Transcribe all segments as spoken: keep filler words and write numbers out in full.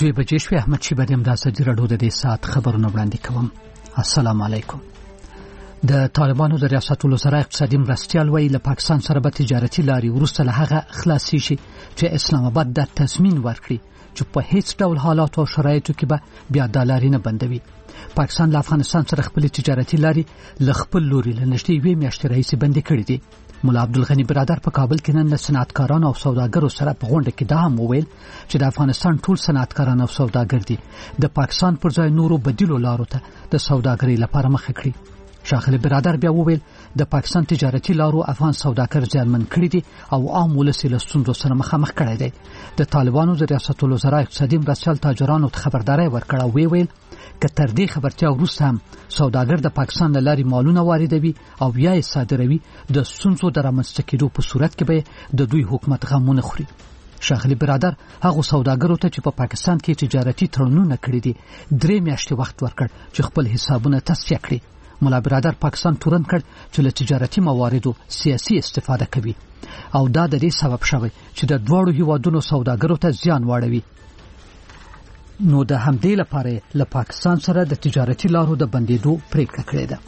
دوی بجې شوې. احمد شیبه د ازادي راډیو د دې ساعت خبرونه وړاندې کوم. السلام علیکم. د طالبانو د ریاست الوزرا اقتصادي مرستیال وایي له پاکستان سره به تجارتي لارې وروسته له هغه خلاصې شي چې اسلام آباد د تضمین ورکړي چې په هیڅ ډول حالات او شرایطو کې به بیا د لارې نه بندوي. پاکستان له افغانستان سره خپل تجارتي لارې له خپل لوري له نږدې یوې میاشتې راهیسې بندې کړې دي. مولا عبدالغني برادر په کابل کې نن له صنعتکارانو او سوداګرو سره په غونډه کې دا هم وویل چې د افغانستان ټول صنعتکاران او سوداګر دي د پاکستان پر ځای نورو بدیلو لارو ته د سوداګرۍ لپاره مخه کړي. شاغلی برادر بیا وویل د پاکستان تجارتي لارو افغان سوداګر زیانمن کړي دي او عام ولس له ستونزو سره مخامخ کړي دي. د طالبانو د ریاست الوزرا اقتصادي مرستیال تاجرانو ته خبرداري ورکړه او ویل که تر دې خبرتیا وروسته هم سوداګر د پاکستان له لارې مالونه واردوي او یا یې صادروي د ستونزو د رامنځته کېدو په صورت کې به د دوی حکومت غمونه خوري. شاغلی برادر هغه سوداګرو ته چې په پا پاکستان کې تجارتي تړونونه کړي دي درې میاشتې وخت ورکړ چې خپل حسابونه تصفیه کړي. مولا برادر پاکستان تورن کړ چې له تجارتي مواردو سیاسي استفاده کوي او دا د دې سبب شوی چې د دوړو هیوادونو سوداګرو ته زیان واړوي. نو د همدې لپاره له پاکستان سره د تجارتي لارو د بندیدو پریکړه کړې ده.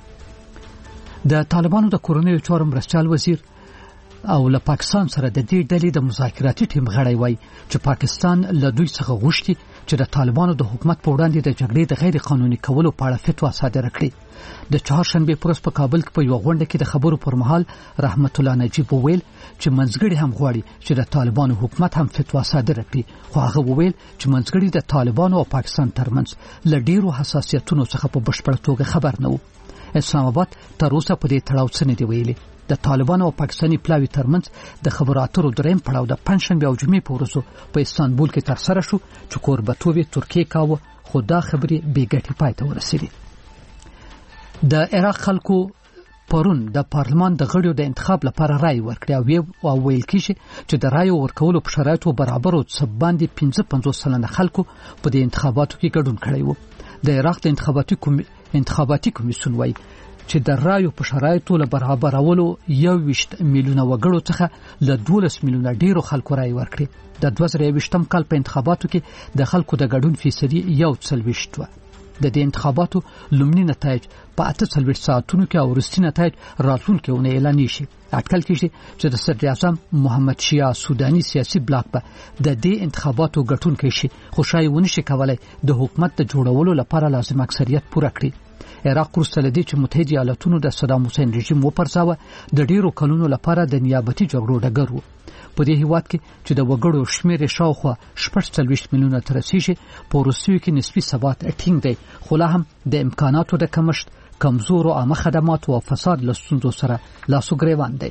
د طالبانو د کورنیو چارو مرستیال وزیر او له پاکستان سره د دې ډلې د مذاکراتي ټیم غړی وای چې پاکستان له دوی څخه غوښتي چې د طالبانو د حکومت په وړاندې د جګړې د غیر قانوني کولو په اړه فتوا صادره کړي. د چهارشنبه پروس په کابل کې په یو غونډه کې د خبرو پر مهال رحمت الله نجیب وویل چې منځګړي هم غواړي چې د طالبانو حکومت هم فتوا صادره کړي، خو هغه وویل چې منځګړي د طالبانو او پاکستان ترمنځ له ډیرو حساسیتونو څخه په بشپړ توګه خبر نه وو. اسلام آباد تر اوسه په دې تړاو څه نه دی ویلي. د طالبانو او پاکستاني پلاوي ترمنځ د خبرو اترو دریم پړاو د پنځشنبه او جمعې په ورځو په استانبول کې ترسره شو چې کوربتوب ترکیه کاوه، خو دا خبرې بې ګټې پای ته ورسېدې. د عراق خلکو پرون د پارلمان د غړیو د انتخاب لپاره رائے ورکړه او ویل کیږي چې د رائے ورکولو په شرایطو برابر او څباندې پنځه پنځوس سلنه خلکو په دې انتخاباتو کې ګډون کړی وو. د عراق د انتخاباتي کوم انتخاباتي کمیسیون وایي چې د رایو په شرایطو له برابرولو یو ویشت میلیونه وګړو څخه له دولس میلیونه ډیرو خلکو رای ورکړي. د دوه زره یوویشتم کال په انتخاباتو کې د خلکو د ګډون فیصدي یو څلوېښت و. د دې انتخاباتو لومړني نتایج په اته څلوېښت ساعتونو کې او وروستي نتایج راتلونکي اونۍ اعلان شي. اټکل کېږي چې د صدر اعظم محمد شیعه سوداني سیاسي بلاک به د دې انتخاباتو ګټونکی شي، خو شاید ونه شي کولای د حکومت د جوړولو لپاره لازم اکثریت پوره کړي. عراق وروسته له دې چې متحده ایالاتونو د صدام حسین رژیم وپرځاوه د ډیرو کلونو لپاره د نیابتي جګړو ډګر و. په دې هیواد کې چې د وګړو شمېر شاوخوا شپږ څلوېښت میلیونه ته رسیږي، په روسیو کې نسبي ثبات ټینګ دی، خو لا هم د امکاناتو د کمښت، کمزورو عامه خدماتو او فساد له ستونزو سره لاس و ګریوان دی.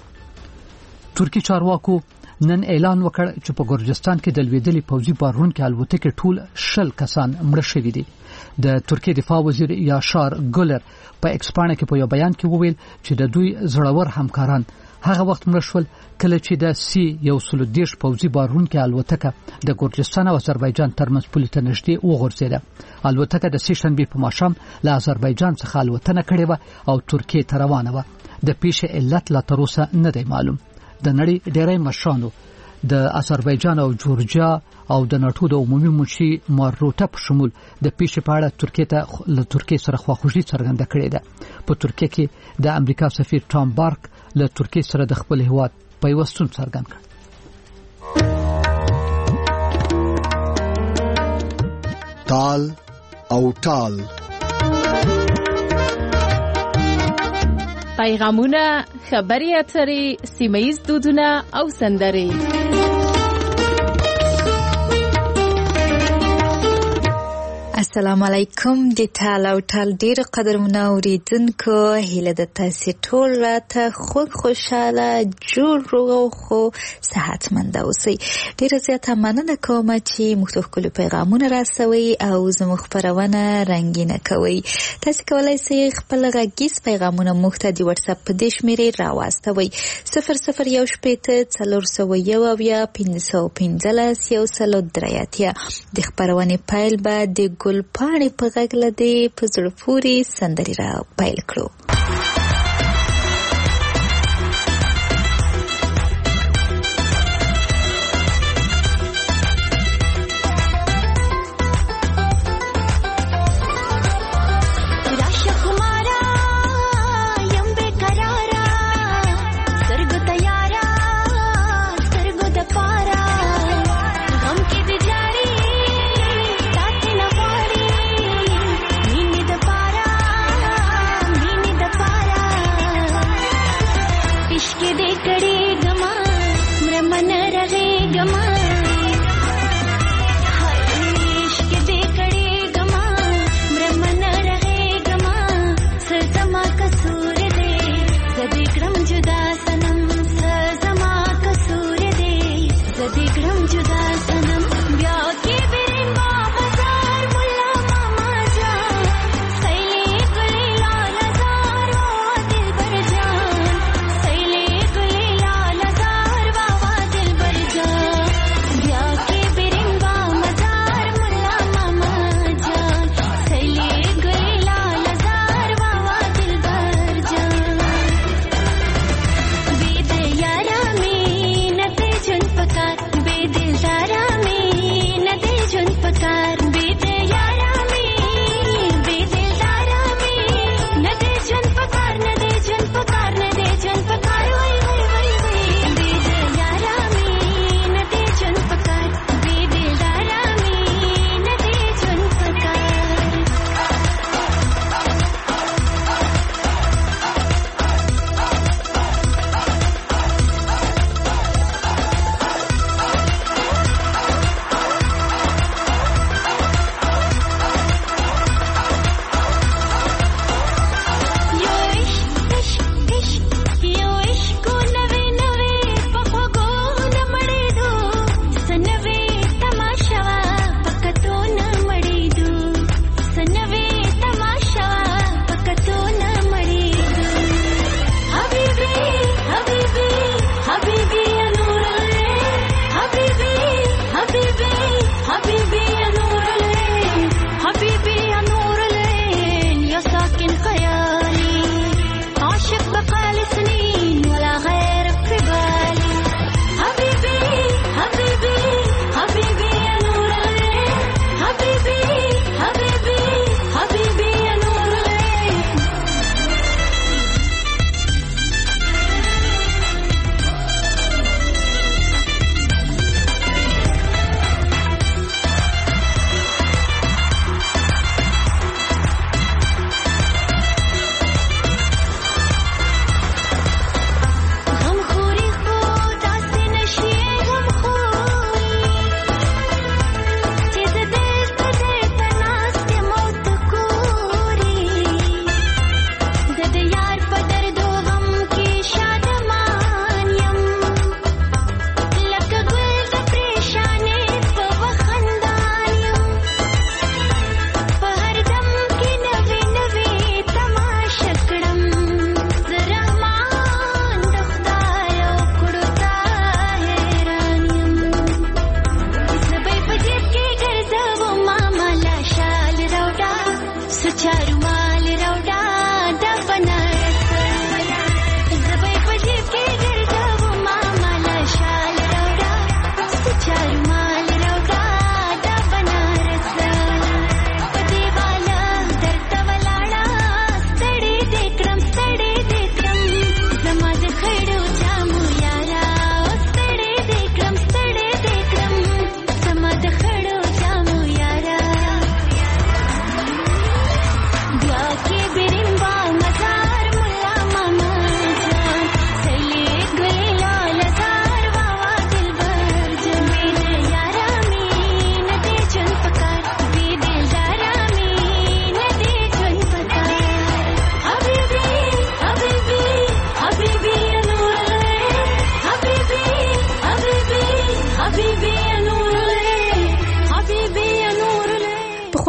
ترکی چارواکو نن اعلان وکړ چې په ګورجستان کې د لویدلې پوځي بارونکو الوتکې ټول شل کسان مړه شوي دي. د ترکیه دفاع وزیر یاشار ګولر په ایکس پاڼه کې په یو بیان کې وویل چې د دوی زړور همکاران هغه وخت مړه شول کله چې د سی یو سل دېرش پوځي بارونکو الوتکه د ګورجستان او آذربایجان ترمنځ پولې ته نږدې وغورځېده. الوتکه د سې شنبې په ماښام له آذربایجان څخه الوتنه کړې وه او ترکیه ته روانه وه. د پیښې علت لا تر اوسه نه دی معلوم. د نړۍ ډېری مشرانو د آذربایجان او جورجیا او د ناتو د عمومي منشي ماروته په شمول د پیښې په اړه ترکیه ته له ترکیه سره خواخوږي څرګنده کړې ده. په ترکیه کې د امریکا سفیر ټام بارک له ترکیه سره د خپل هیواد پیوستون څرګند کړ. تال او ټال پیغامونه، خبري اترې، سیمه‌ییز دودونه او سندرې. السلام علیکم. د ټال او ټال ډیر قدرمنه اوریدونکو، هیله د تاسو ټول راته خوږ خوشاله جوړ روغ او خو صحتمند اوسئ. ډیره زیاته مننه کوم چې مختلف کلو پیغامونه راسوي او زموږ خبرونه رنگینه کوي. تاسو کولای شئ خپل غږیز پیغامونه موږ ته د واتس اپ په دې شمیرې راواستوي صفر صفر یو شپېته څلور سوه یو اویا پنځه سوه پنځلس یو سل درې اتیا. د خبرونې پیل به د ګل پاڼې په غږ لدې په زړه پورې سندرې را پیل کړو.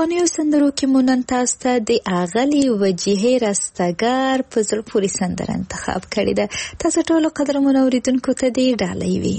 پخوانیو سندرو کې مو نن تاسو ته د اغلي وجیهې رستګار په زړه پورې سندره انتخاب کړې ده. تاسو ټولو قدرمنو اوریدونکو ته دې ډالۍ وي.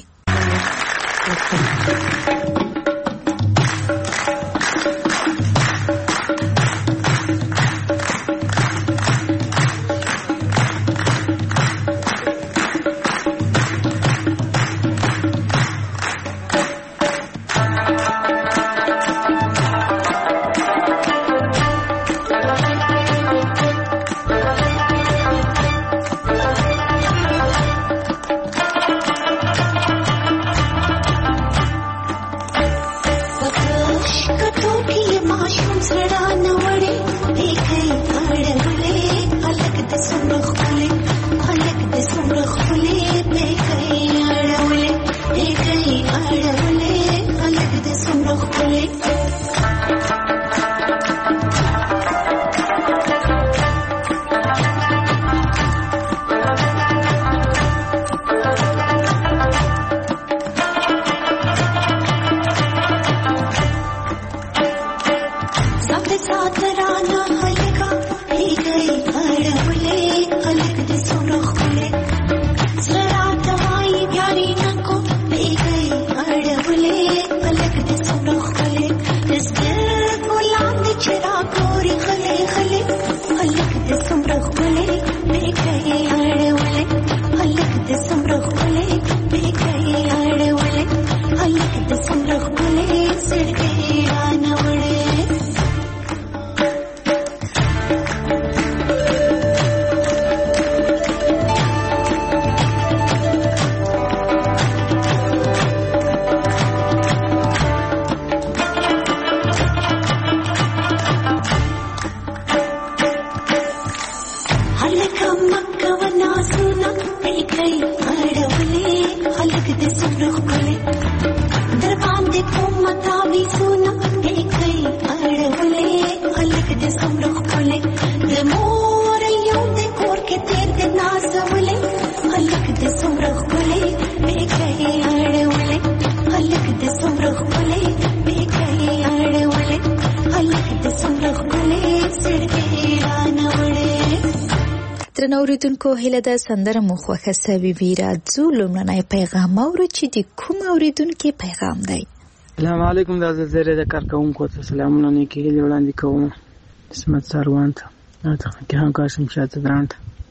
اوریدونکو هیله ده سندره مو خوښه سوي وي. راځو لومړنی پیغام اورو چې د کوم اوریدونکي پیغام دی. السلام علیکم. دا زه د کارکوونکو ته سلامونه نیکې هیلې وړاندې کوم. اسمت ساروان ته ته کې هم قاسم شاته ګرانت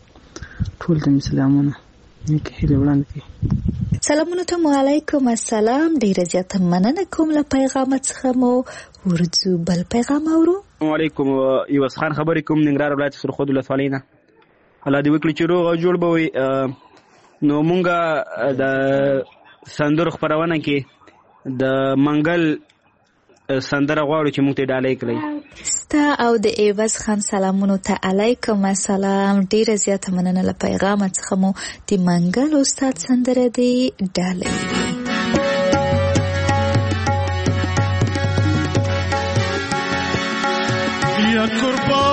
ټول ته سلامونه نیکې هیلې وړاندې کوي. سلامونه ته وعلیکم السلام. ډیره زیاته مننه کوم له پیغام څخه مو ورځو بل پیغام اورو. السلام علیکم. یوس خان خبرې کوم ننګرهار ولایت سرخود ولسوالۍ نه. الله دې وکړي چې روغ او جوړ به وي. نو مونږه د سندرو خپرونه کې د منګل سندره غواړو چې مونږ ته ډالۍ کړئ. ستا او د ایواز خان سلامونو ته علیکم السلام. ډیره زیاته مننه له پیغام څخه مو د منګل استاد سندره دې ډالۍ وي. یا قربان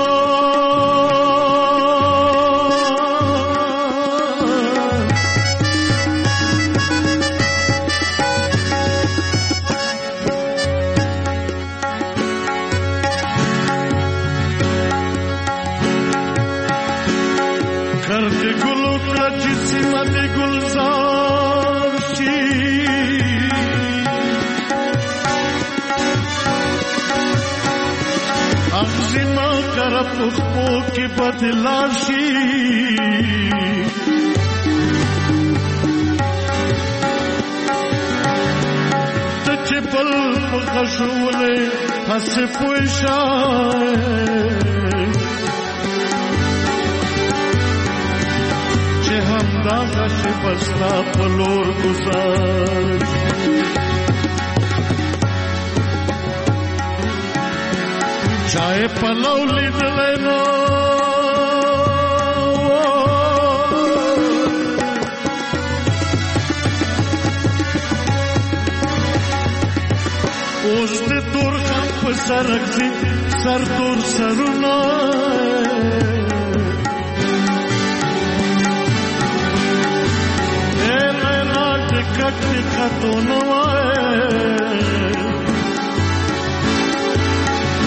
पुष्पों की बदलाशी तचे पल पखशुले हंसे पुशाए चे हम दागश बसना पलोर गुजार चाहे पलव लिदले नो ओस्ट दूर खप सरक्सी सर दूर सरुना ए नैना टिकट टिकटो नवाए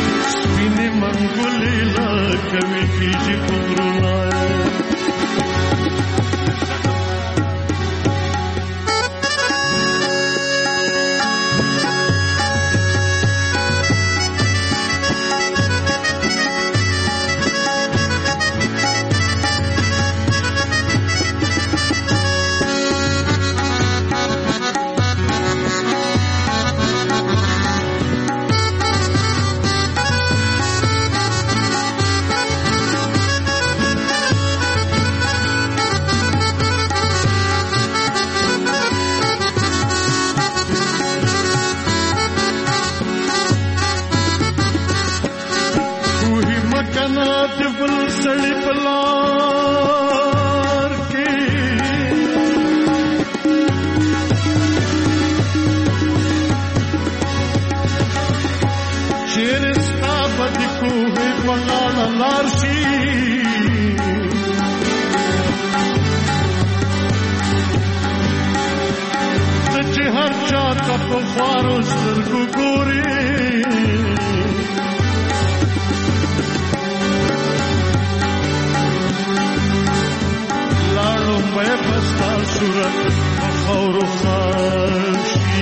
سره په خاورو خاش شي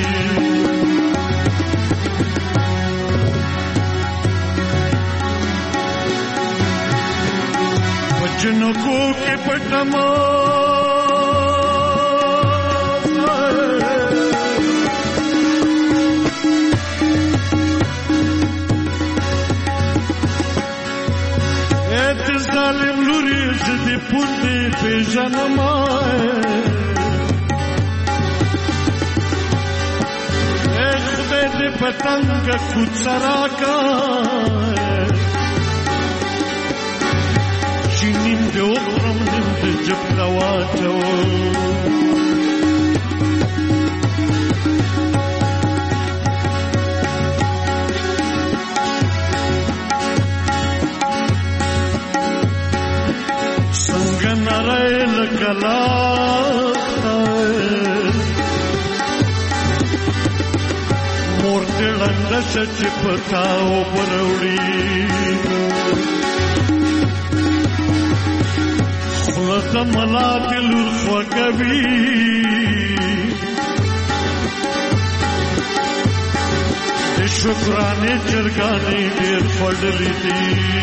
په جنکو کې پټما ظالم لوري زدي پوندې په جنمای اخ دې پتنګ کوڅرا کا شینیم دې وخرم دې جبلا واچو کلا مورته لنګ سچ پتاو پروړي خلص ملات لور کبي شکرانه چرګانې ډېر فړلې دي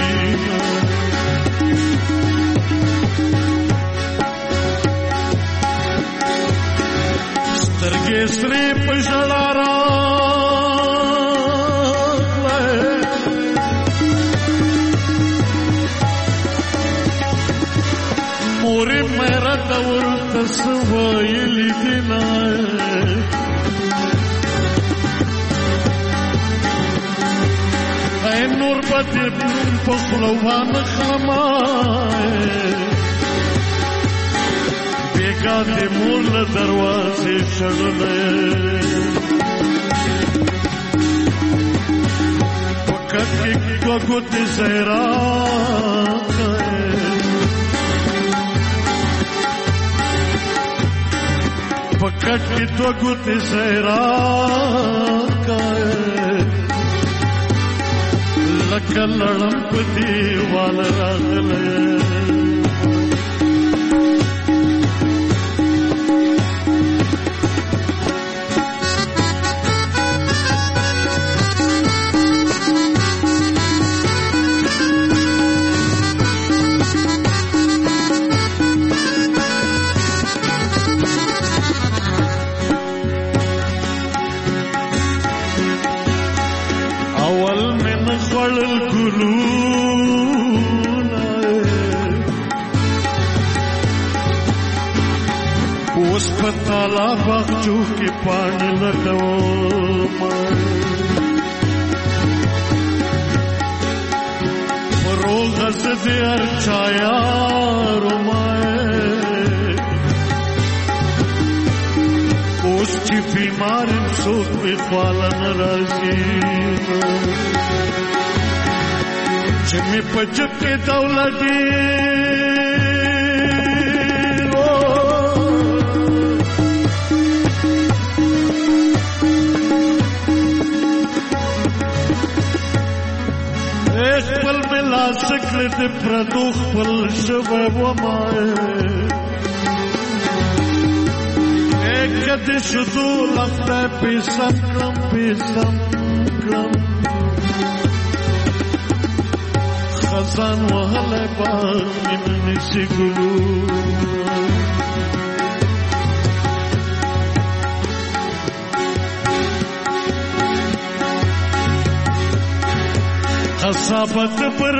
سترګې سرې په ژړا راغلې مورې مې راته ورته څه ویلي دي نه ای نور به دې په خوله وانخلمه بیگا دې مول دروازې شړلې پکټ کې کوګوتې زهرا پکټ کې کوګوتې زهرا لکه لړم په دیوال راغلې پتالا باغچو کې پاڼې لټوم فروغ زدې ارچا یارو مای اوس چې بیمار څوک په خواله ناراضي چې مې پچ کې دولتي خپل ملا سکل دې پردو خپل شوه ومای ایک دې شذو لخته پیسم کړم پیسم کړم خزان وهله باغ من نشي ګلو خصابت پر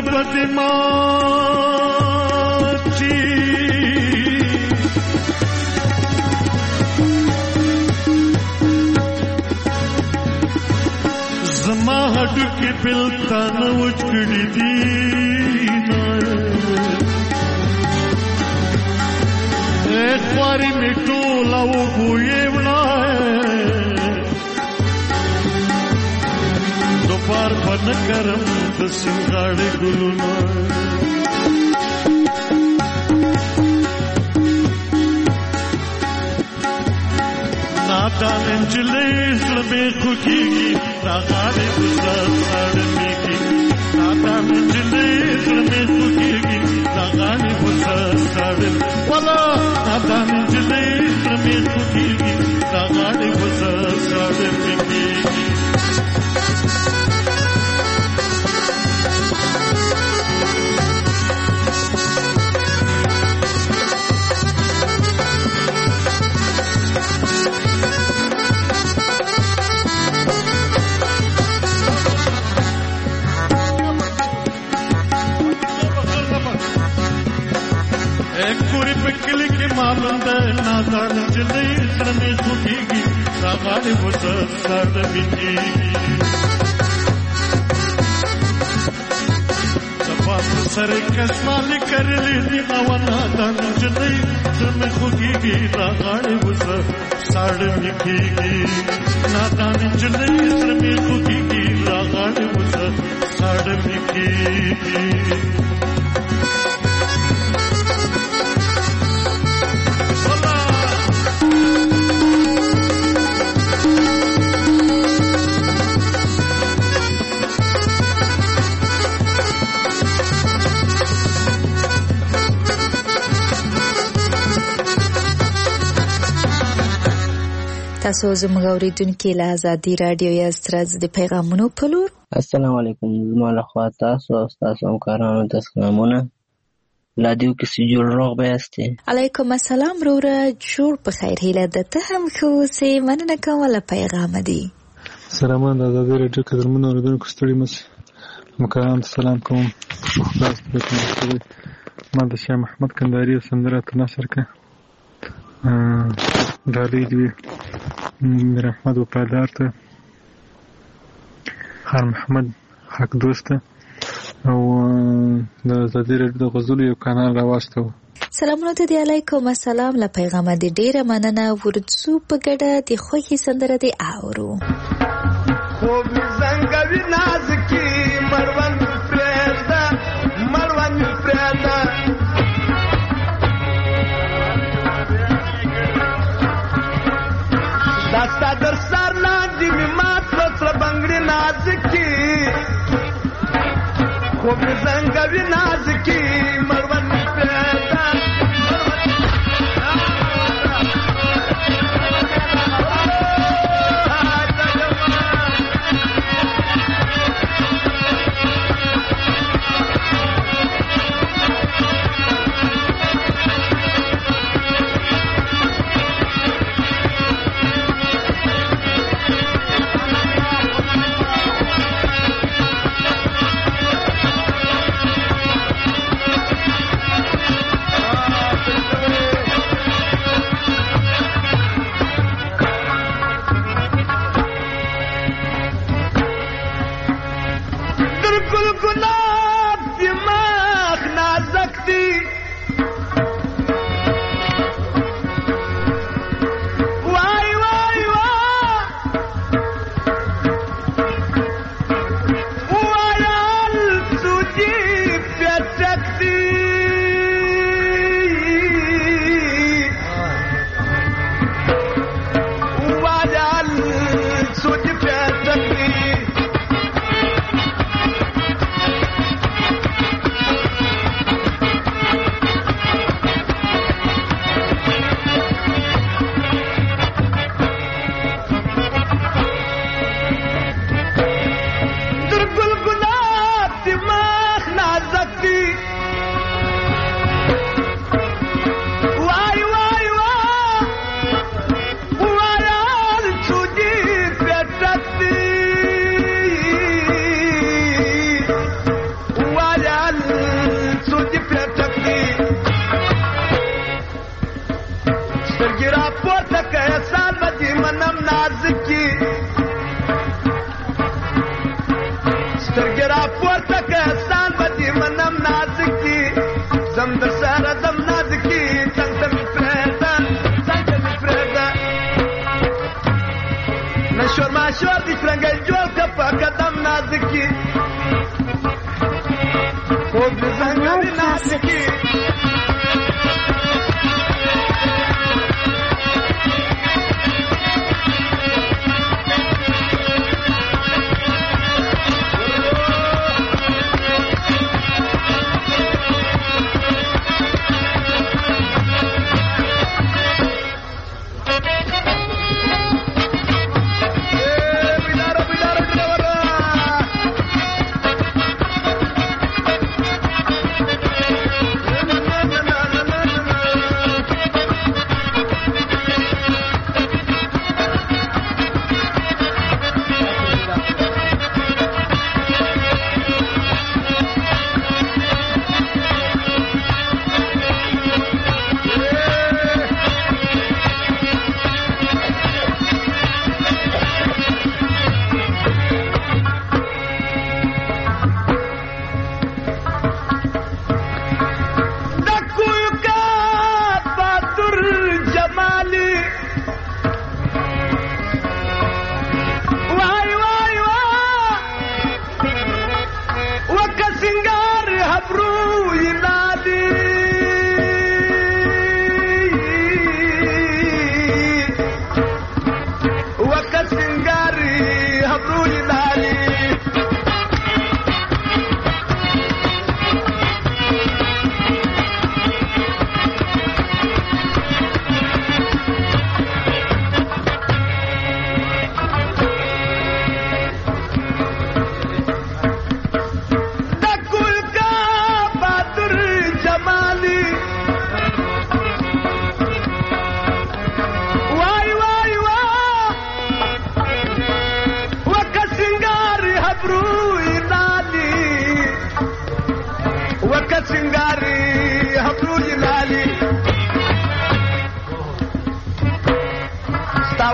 بدماچی زما هډو کې بلتان وچکړی دی ایک واری می ټوله وګویې وړای دوپار په نکرم د سنګاړې ګلونه نادان انجلې زړه مې خوږېږي راغاړې ګلزار ساړمېږي نادان انجلې زړه مې خوږېږي راغاړې ګلزار ساړم والا نادان انجلې زړه مې एक पूरी पिकली के मालूम है नादान जले शर्मे खुकीगी रागाने वो सर बिकेगी जबान सर कसमाली कर ली हवा नादान जले शर्मे खुकीगी रागाने वो सर बिकेगी नादान जले शर्मे खुकीगी रागाने वो सर बिकेगी تاسو زموږ اوریدونکو له آزادي رادیو یا سترز د پیغامونو په لور السلام علیکم زما له خوا تاسو او تاسو همکارانو ته سلامونه لادیو کې سي جوړ روغ به یاستئ علیکم السلام وروره جوړ په خیر هیله ده ته هم ښه اوسې مننه کوم له پیغام دی سلامونه د آزادي رادیو قدرمنو اوریدونکو ستړي مشه همکارانو ته سلام کوم خلاص به ما د شاه محمد کندهاري سندره ته نشر کړه ډالۍ دی میر احمد وفادار ته خان محمد حق دوست او د آزادي رادیو د غزلو یو کانال راوسته سلامونه ته دی علیکم السلام له پیغام دی ډیره مننه ورڅو په ګډه د خوښي سندره دی اورو خوب زنګوي ناز کی مروان پردا مروان پردا داستا در سر لاندې می مات سره بنگړي ناز کی خوب زنګوي ناز کی مروان پردا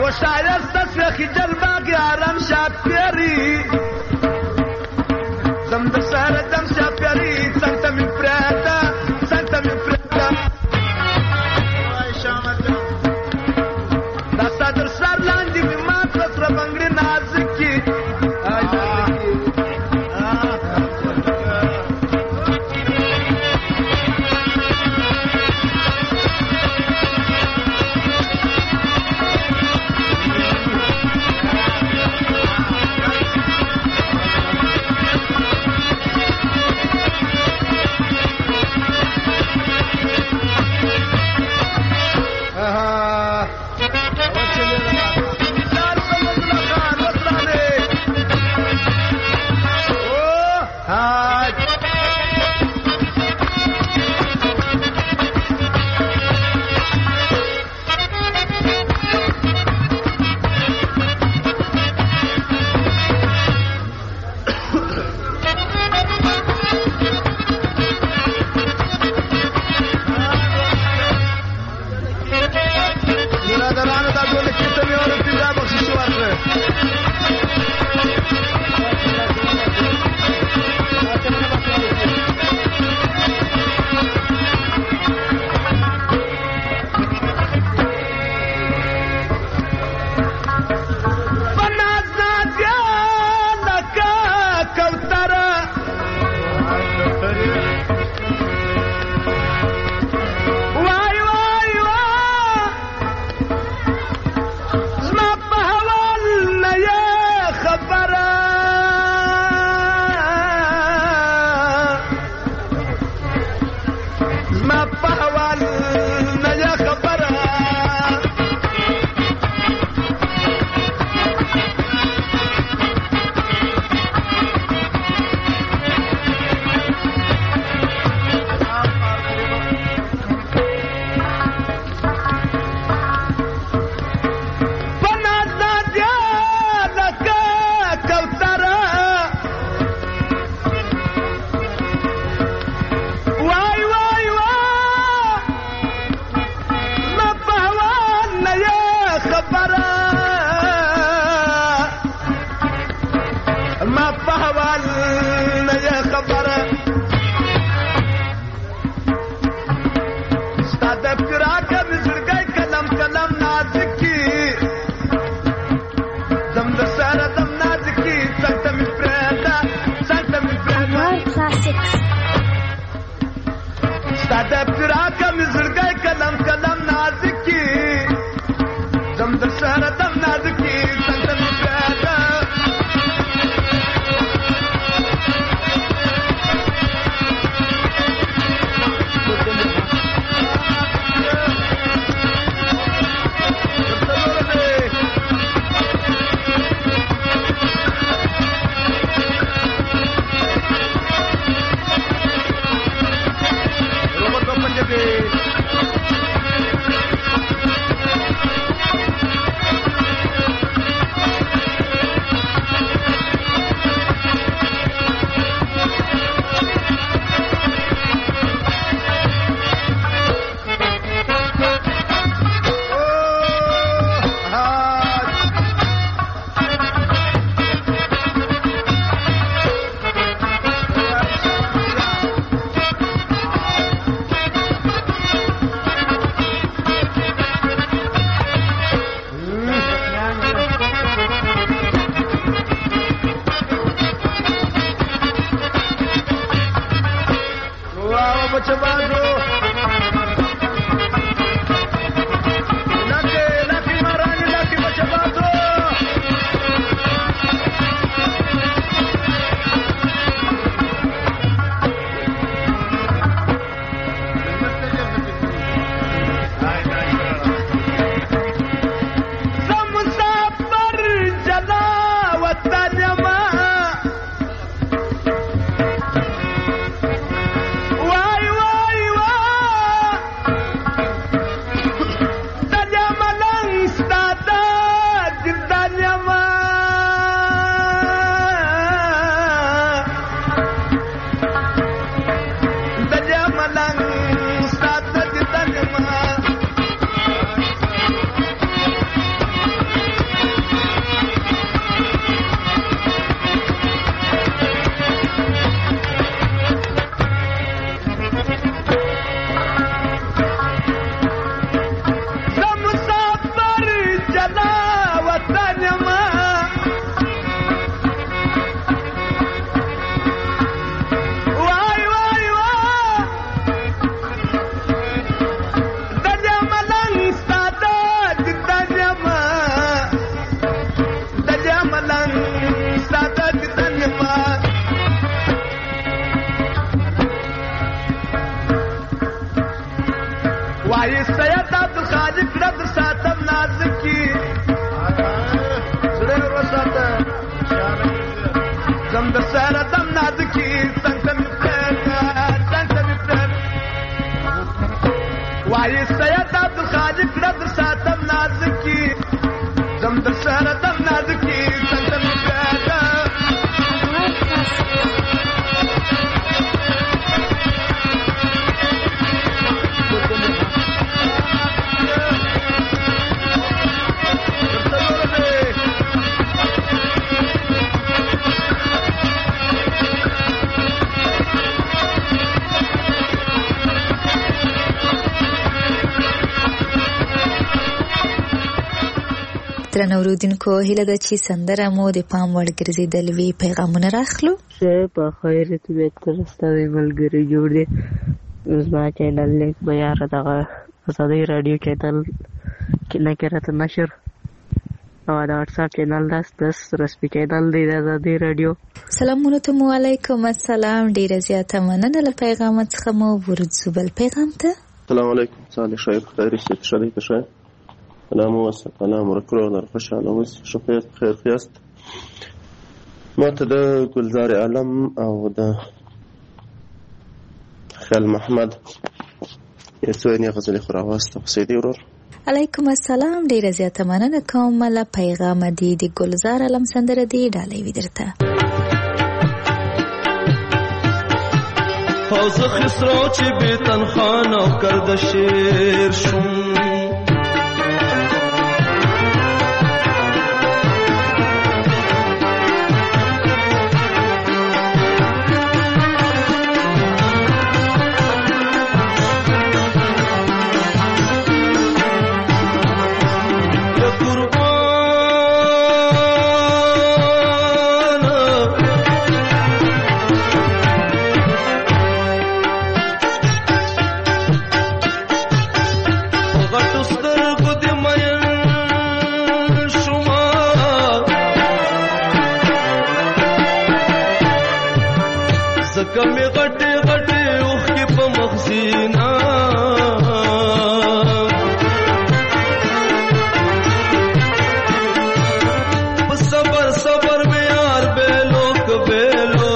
و شایست است خجل باقی آرام شاد پیری زم در سر دم شاد پیری سنت می پردا سنت می پردا دستا در سر لاندی می مات رسر بنگری نازکی وایي سید عبدالخالق رد ساتم نازکي زړه وساته زم د سره دم نازکي څنګه مې پرېږده څنګه مې پرېږده وایي سید عبدالخالق رد ساتم نازکي زم د سره دم نازکي څنګه مې پرېږده درنو اوریدونکو هیله ده چې سندره مو د پام وړ ګرځېدل وي. پیغامونه راخلو. ښه په خیر طبیعت سره ستاسې ملګري جوړ دی. زما چینل لیک به یاره دغه ازادۍ راډیو چینل کې نکرت نشر او د واټساپ چینل داس دس رسمي چینل دی د ازادۍ راډیو. سلامونه ته مو علیکم السلام. ډیره زیاته مننه له پیغامات څخه مو ورځو بل پیغام ته. السلام علیکم. صالح شایب خیری است شدید شاید سلام و سلام رکرو در خوشحاله و شکر خیر خیاست. ما ته د گلزار عالم او د خیال محمد یو څو نه غزل خو راوسته قصیدې ورور. علیکم السلام. ډیره زیاته مننه کوم له پیغام دی د گلزار عالم سندره دی ډالۍ ودرته. حوض خسرو چې به تنخوان او کرد شیر شوم کمی غټي غټي اوخ کې په مخزینا په صبر صبر مې یار بیلو ک بیلو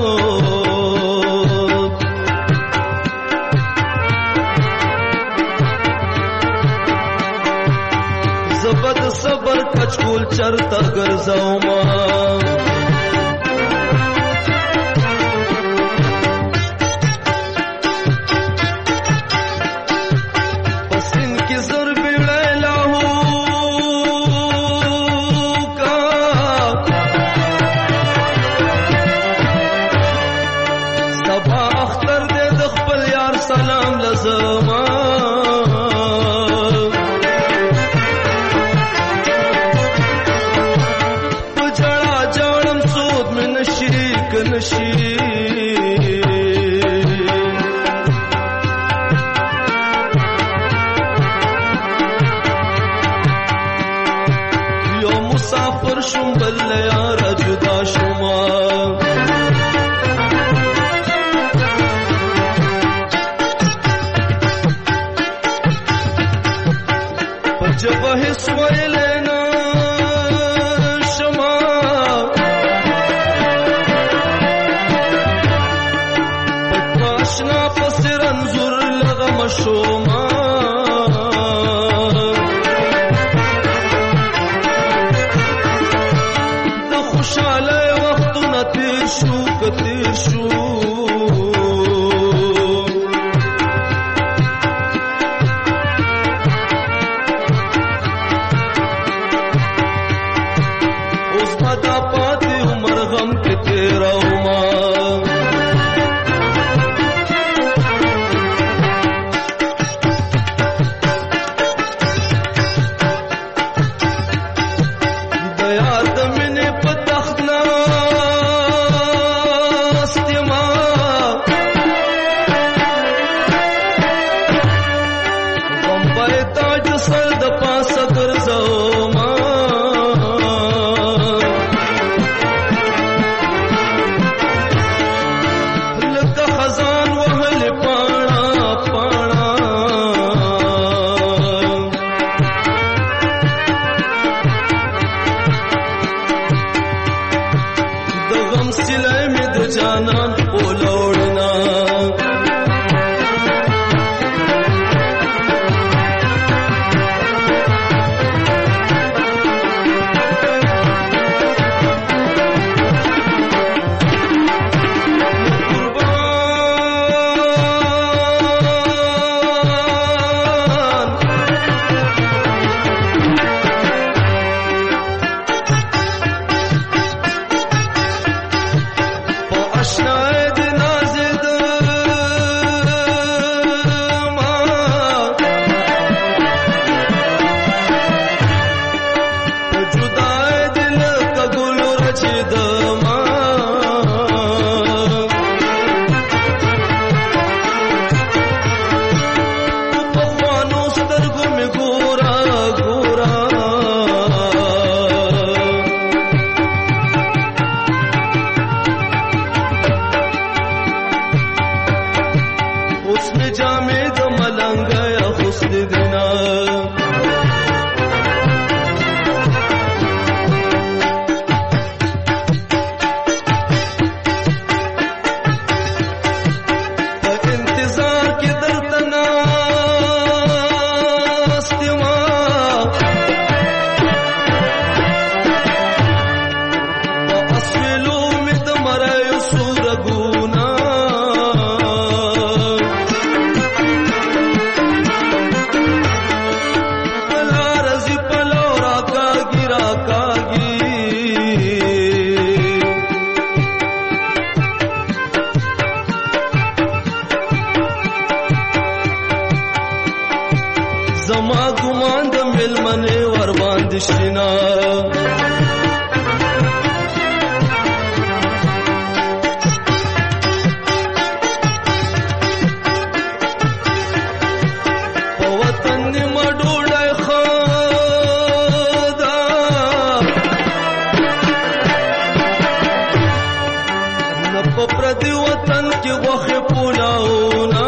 زبد صبر کچکول چرته ګرځاو ما زما ګمان د ملمنې ور باندې شینا په وطن نیمه ډوډۍ خدا نه په پردي وطن کې غوښې پولاونه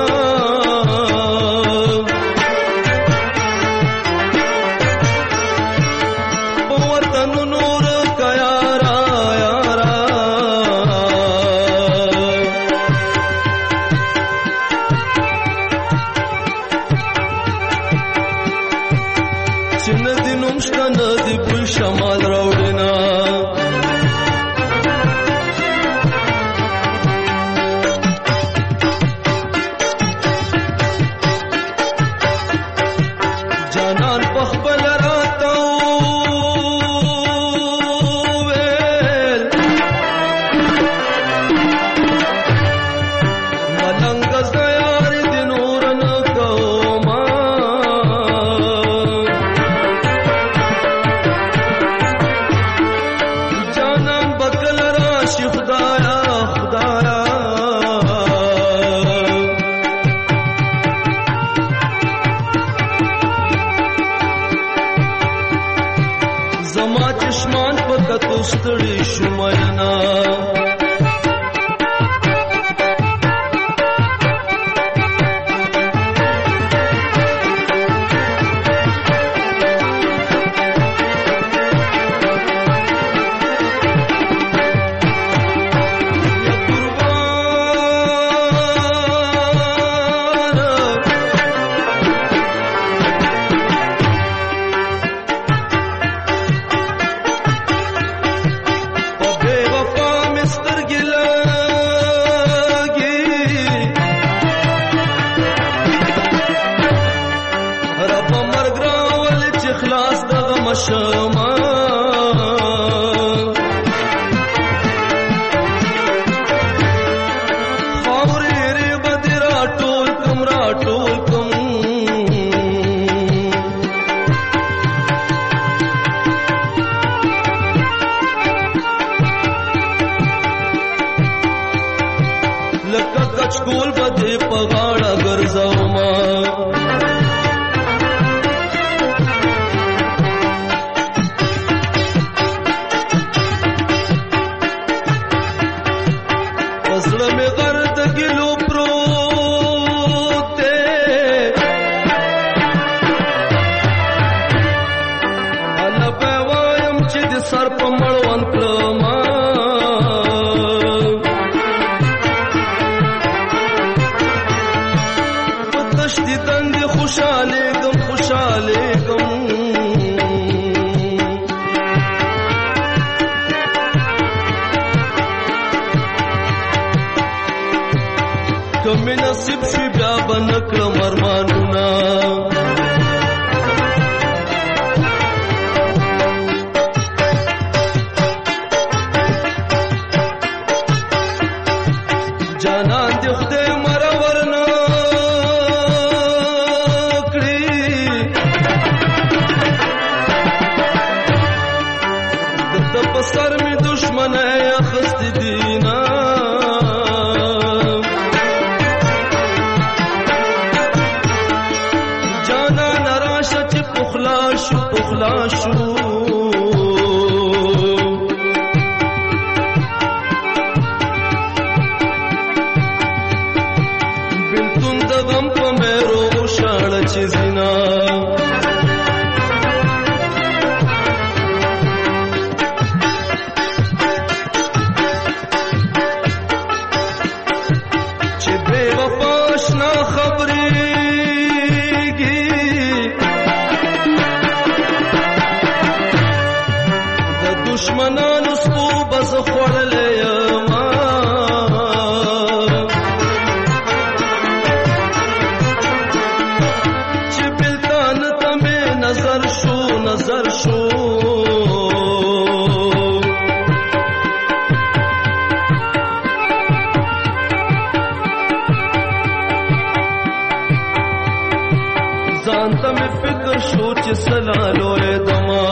ځان ته مې فکر شو چې سلالو دما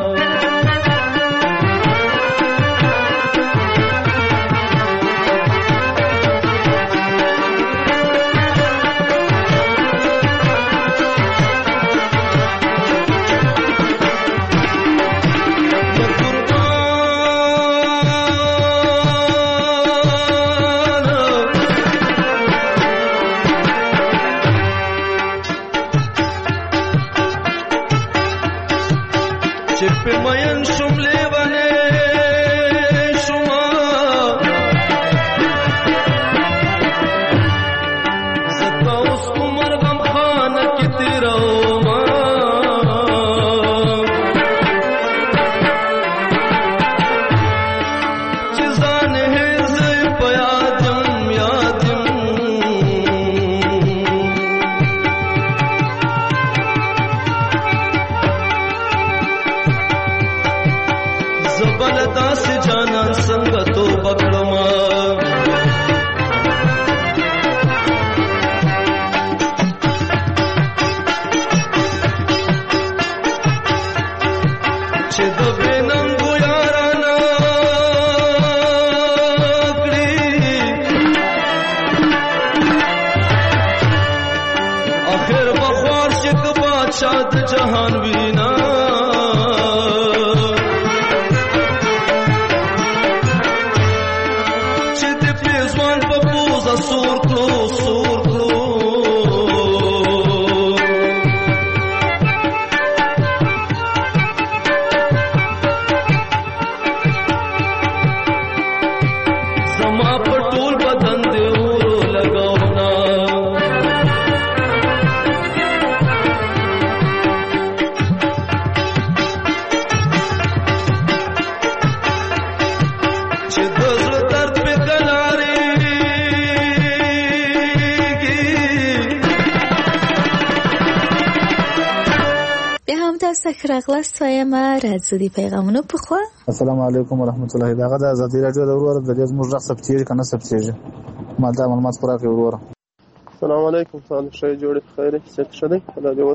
راغلاست وایم راځو دی پیغامونو په خوا. السلام علیکم ورحمت الله. دغه د ازادي راډیو د ورور د دې موږ رخصت کیږي کنه سبتیږي ما دا معلومات پوره کوي ورور. السلام علیکم صالح شي جوړ خیر ست شدی الله دې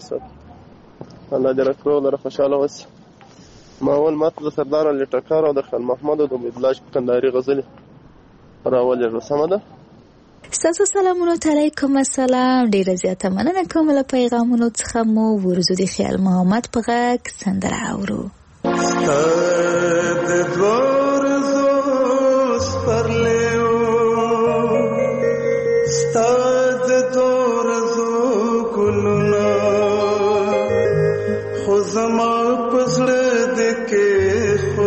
وسات الله دې راکړو لره خوشاله وس. ما اول ماته د سردار علي ټکر او د خان محمد او د عبدالله کندهاري غزل راولې رسمه ده. ستاسو سلامونو علیکم السلام. ډیره زیاته مننه کوم له پیغامونو څخه مو ورزو د خیال محمد په غږ سندره اورو. ستاد دور زوس پر لیو ستاد دور زو ګلونا خو زما پزړه دکې خو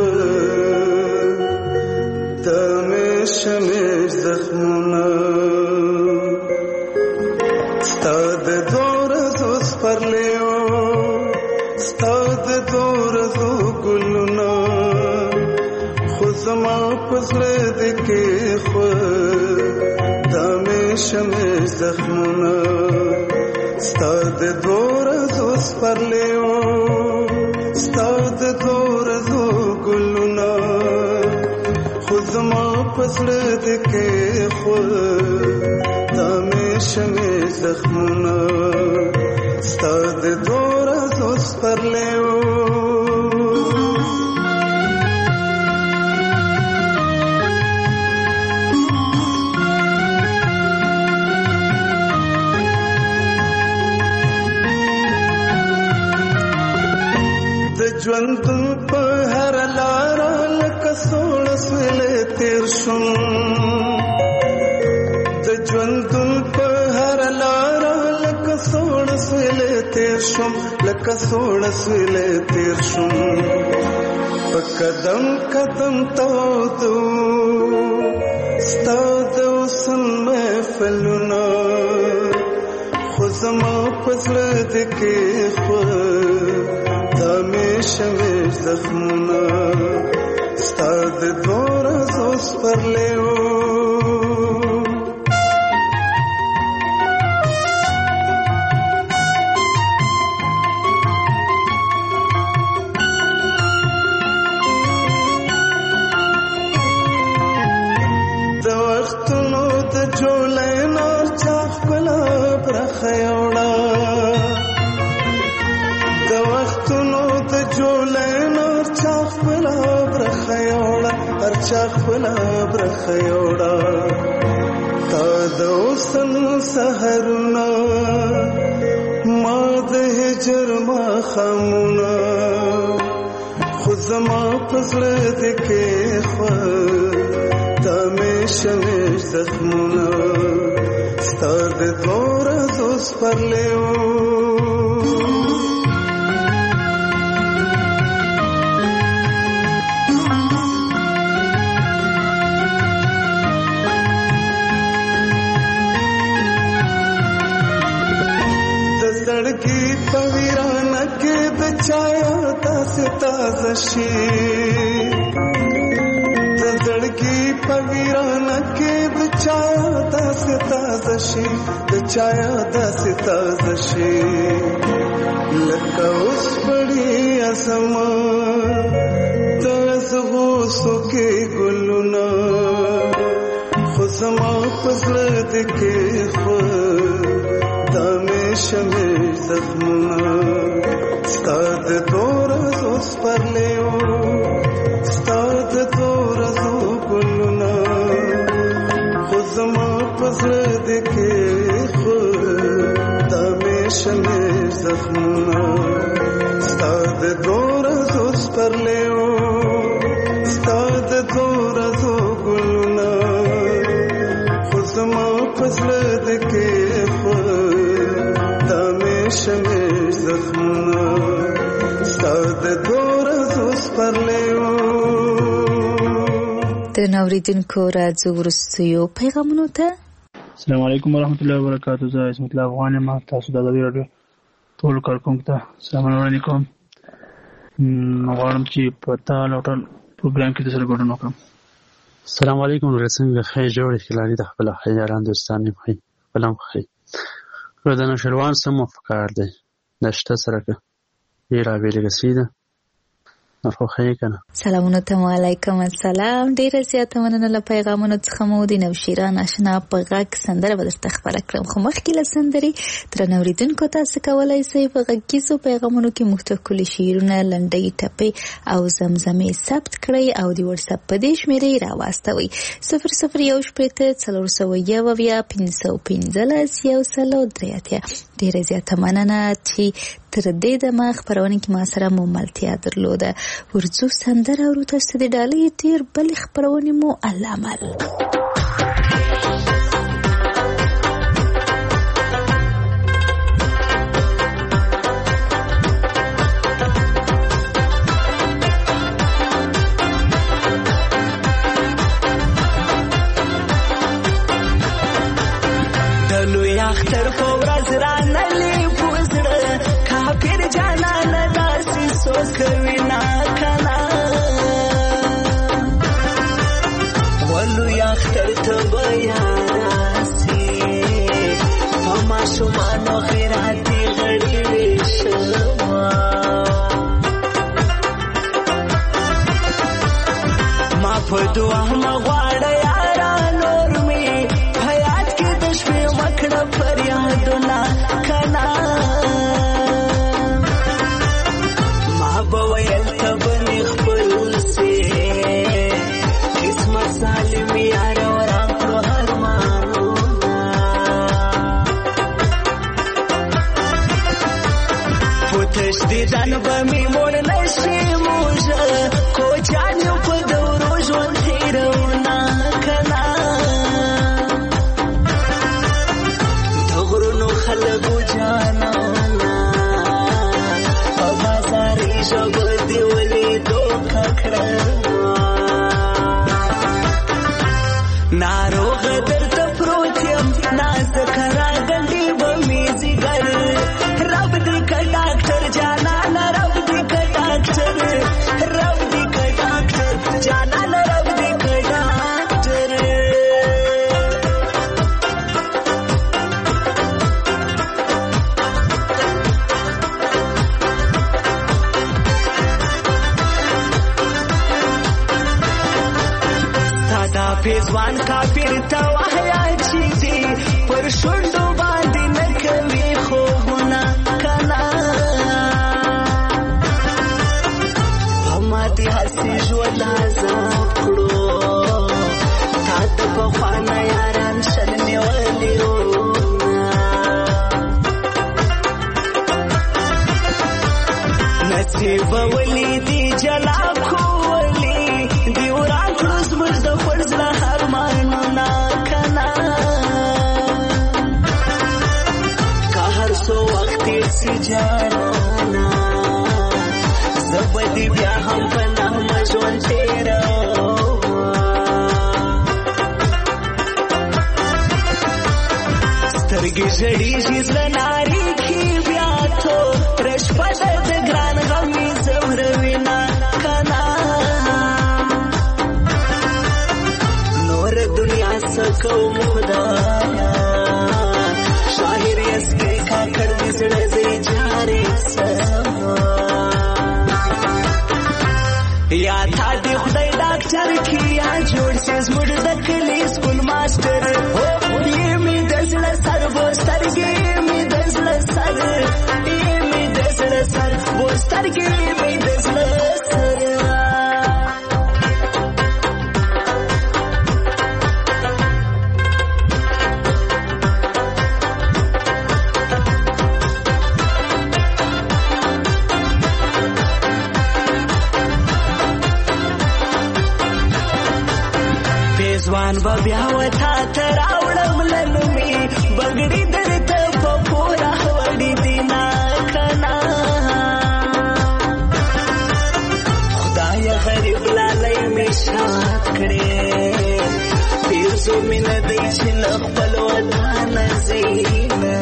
دمه شمه زخمونه ستاد دور زوس پر لیو ستاد دور زو ګلونا خو زما پزړه دکې خو دمه شمه زخمونه ستاد دور زوس پر لیو ستاد دور زو ګلونا خو زما پزړه دکې خو دمه شمه زخمونه ستاد دور زوس پر لیو. ژوندون په هر لار لکه سوړ سویل تیر شم د ژوندون په هر لار لکه سوړ سویل تیر شم لکه سوړ سویل تیر شم په قدم قدم تاوتو ستا د حسن محفلونه خو زما په زړه دکې خو شمه زخمونه ستاد دور زوس پر لیو. د وختونو د جولای نار چاخ بلا برخه یوړه هر چا خپل برخه یوړه تا د اوسن سحرونه ما د هجر ما خمونه خو زما پزړه دې کې خو تا مې شمش زخمونه ستا د دور دوس پرلیو چایا تاسو تازه شي د زړګي په ویرانه کې د چایا تاسو تازه شي د چایا تاسو تازه شي لکه اوس پړی اسمان تاسو سوکې ګلونه خو زما پزړه دې کې خو دا مې شمه زخمونه ستاد دور زوس پرلیو ستاد دور زو ګلونه خو زما پزړه دې کې خو دا مې شمه زخمونه ستاد دور زوس پرلیو ستاد دور زو ګلونه خو زما پزړه دې کې خو دا مې شمه زخمونه درنو اوریدونکو راځو وروستیو پیغامونو ته. السلام علیکم ورحمۃ اللہ وبرکاتہ. زه اسمت الله افغان یم. تاسو د ازادي راډیو ټول کارکونکو ته سلام علیکم. غواړم چې په تاسو ټول پروګرام کې د سره ګډون وکړم. السلام علیکم. ورسنګ خیر جوړ خلاري د خپل خیاران دوستان خې بلم خې ودانه شروان سم افکار دی نشته سره که ډیر اویل رسیده نو خې کنه. سلامونه ته علیکم السلام. ډیر زیاته مننه له پیغامونو څخه مو د نوشیران آشنا په غږ سندره ودرته خبره کړم. خو مخکې له سندري تر نوریدونکو تاسو کولای شئ په غږیزو پیغامونو کې مختلف شعرونه لنډۍ ټپې او زمزمې ثبت کړئ او د واتس اپ په دې شمیرې راواستوئ صفر صفر یو شپېته څلور سوه یو اویا پنځه سوه پنځلس یو سل درې اتیا. ډیره زیاته مننه چې تر دې دمه خپرونه کې ما سره مو ملتیا درلوده. ورځو سندره ورو تاسو د ډالۍ ډیر بل خبرونه مو علامل. دلو یاختر فورز را نلی بوزره کافر جانا نداسی سوکوی ناکنا ولو یاختر تبیاراسی فما شمانو خیراتی غڑی ویشما ما پدوه مغوار یارا نورمی حیات کی دشوی مکڑ فریادونا کنا ما بویل تبنی خپل سی قسمت سالم یار وران کرو هر مانونا پوتش دیدن بمی مون نشی موجه کو جانیو پا دورو جون تیرونا کنا دغرونو خلقو جانانا پا بازاری جب دیولی دو ککرما ناروغ در تپروتیم نازک را گلی بمیزی گر رب دی که ڈاکٹر جانانا رب دی که ڈاکٹر رب دی که ڈاکٹر جانانا رب دی که ڈاکٹر سادا پیزوان کافر تا وحیا چی دی پر شندو باندی نکوی خوهونا کنا پما دی حسی جوال عذاب کرو داسې به ولیدي جلا کولی دی وران کړو زموږ د خپل زړه ارمانونه کنه که هر څو وخت تېر سي جانانه زه به دې بیا هم په نغمه ژوند تېروم سترګې ژړېږي زړه نارېږي بیا توره شپه ده د ګران غم مې ځوروینه کنه نوره دنیا څه کوم خدایا شاعر یسکې کاکړ مې زړه زې جارې سما یا تا دې خدای ډاکټر کې یا جوړ سي زموږ د کلي سکول ماسټر یې مې د زړه سر بوسترګې مې د زړه سر یې مې د زړه سر بوسترګې مې د زړه سر ځوان به بیا وتا ته راوړم لنومې بنګړي درته په پوره وړي دي نه کنه خدایه غریب لالی مې شاد کړې پیرزو مینه دی چې له خپل وطنه ځي نه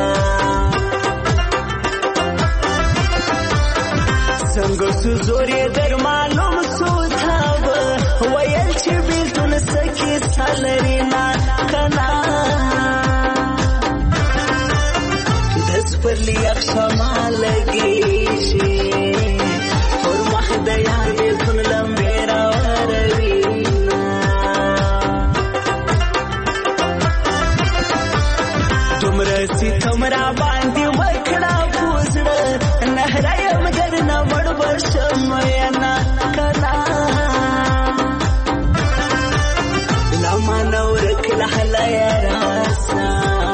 څنګه سو زور یې در معلوم سو تا به ویل چې بیلتون سکې سالري نه کنه د سپرلي اخشما لګېږي پر مخ د یار بیلتون لمبې راوروي نه دومره ستم را باندې وکړه پوزړه نهره یم درنه مړ به شم میینه کنه منورك لحلا يا راسا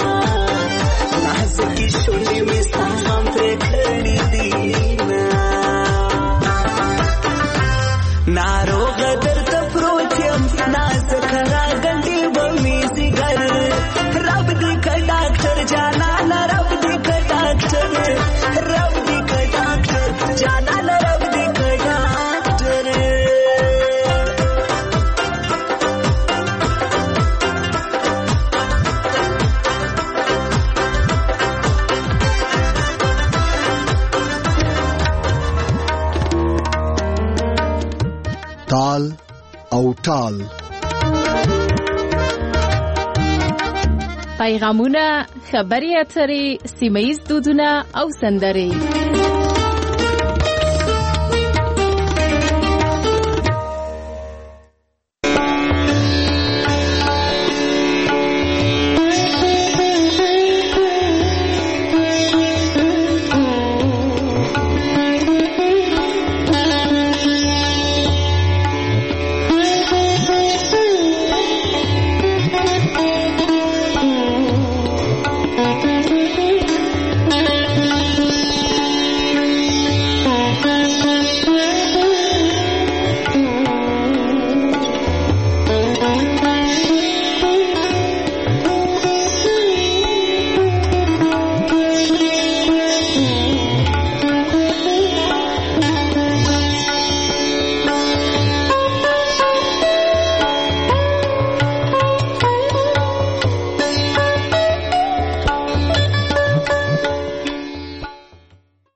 نحسكي شوني مستحام فكرني دينا نارو غدر تفروتيم نازك راغندي بميزي گر رب دي کا ڈاکٹر جانا نا رب دي کا ڈاکٹر رب دي کا ڈاکٹر جانا نا رب دي کا ڈاکٹر تال او ټال پیغامونه خبري اترې سیمه ییز دودونه او سندرې